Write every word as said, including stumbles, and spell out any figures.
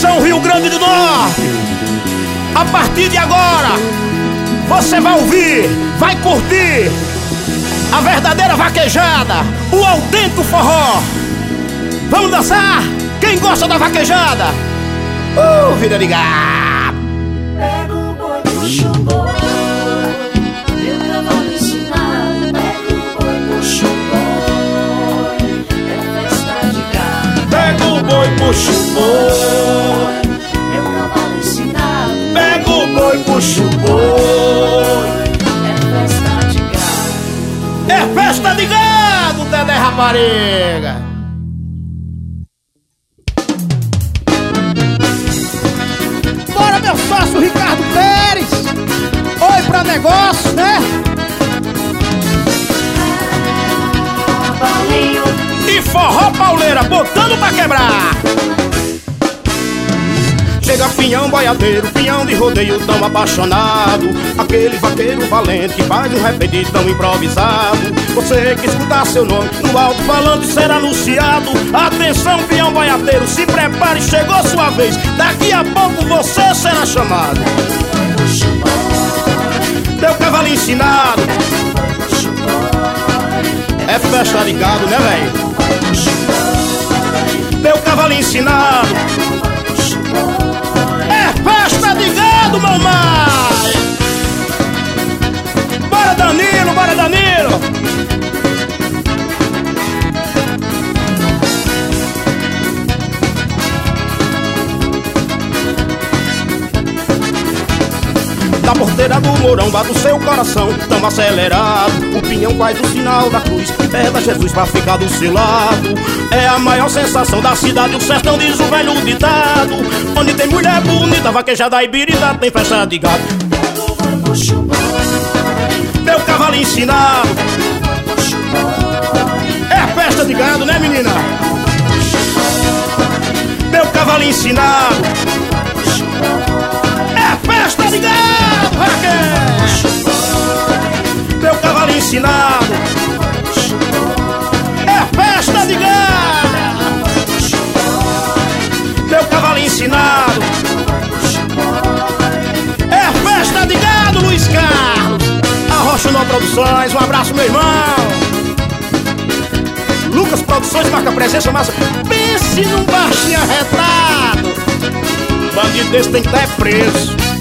Atenção, Rio Grande do Norte! A partir de agora, você vai ouvir, vai curtir a verdadeira vaquejada, o autêntico forró. Vamos dançar? Quem gosta da vaquejada? Uh, vida de gato! Pega o boi, puxa o boi, meu cavalo ensinado. Pega o boi, puxa o boi, é festa de gado. Pega o boi, puxa o boi, meu cavalo ensinado. pega o boi, puxa o boi. É festa de gado. É festa de gado, Dedé Rapariga. Bora, meu sócio Ricardo Pérez. Oi pra negócio, né? Paulinho, E forró pauleira, botando pra quebrar. Chega pinhão boiadeiro, pinhão de rodeio tão apaixonado. Aquele vaqueiro valente que faz um repetido tão improvisado. Você que escutar seu nome no alto-falante ser anunciado. Atenção, pinhão boiadeiro, se prepare, chegou sua vez. Daqui a pouco você será chamado. puxa o boi, Teu cavalo ensinado, puxa o boi, é festa de gado, né, velho? puxa o boi, Teu cavalo ensinado, puxa o boi. é festa de gado, mamãe! Bora, Danilo, bora, Danilo! Da porteira do Mourão bate o seu coração tão acelerado. O pinhão faz o sinal da cruz e pede a Jesus pra ficar do seu lado. É a maior sensação da cidade, o sertão diz o velho ditado. Onde tem mulher bonita, vaquejada e birita, tem festa de gado. Pega o boi, puxa o boi, Meu cavalo ensinado, puxa o boi, é festa de gado, né, menina? Meu cavalo ensinado, puxa o boi, é festa de gado, Raquel! Meu cavalo ensinado, puxa o boi, é festa de gado! puxa o boi, Meu cavalo ensinado, puxa o boi. é festa de gado, Luiz Carlos! Arrocha no Produções, um abraço, meu irmão! Lucas Produções marca presença, massa. Pense num baixinho arretado. Bandido desse tem que estar preso.